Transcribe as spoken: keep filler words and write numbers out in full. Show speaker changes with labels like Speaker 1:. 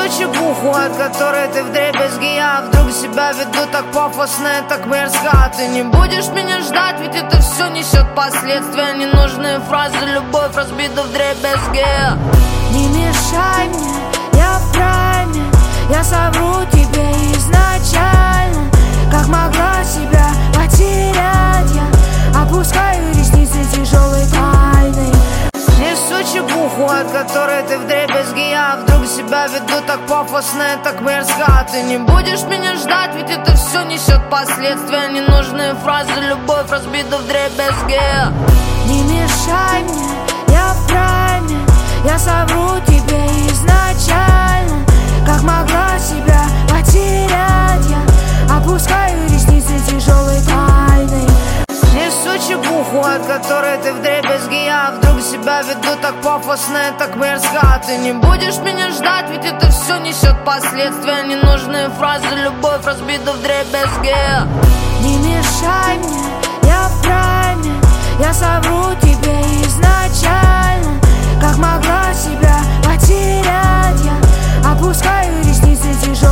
Speaker 1: чепуху, от которой ты вдребезги. Я вдруг себя веду так пафосно и так мерзко. Ты не будешь меня ждать, ведь это все несет последствия. Ненужные фразы, любовь разбита вдребезги.
Speaker 2: Не мешай мне, я в прайме. Я совру тебе изначально. Как могла себя потерять я? Опускаю ресницы тяжелой тайной.
Speaker 1: Несу чепуху, от которой ты вдребезги. Я вдруг себя веду так пафосно и так мерзко. Ты не будешь меня ждать, ведь это все несет последствия. Ненужные фразы, любовь разбита вдребезги.
Speaker 2: Не мешай мне, я в прайме. Я совру тебе изначально. Как могла себя потерять я? Опускаю ресницы тяжелой тайной.
Speaker 1: Несу чепуху, от которой ты вдребезги. Я вдруг себя веду так пафосно и так мерзко. Ты не будешь меня ждать, ведь это все несет последствия. Ненужные фразы, любовь разбита вдребезги.
Speaker 2: Не мешай мне, я в прайме.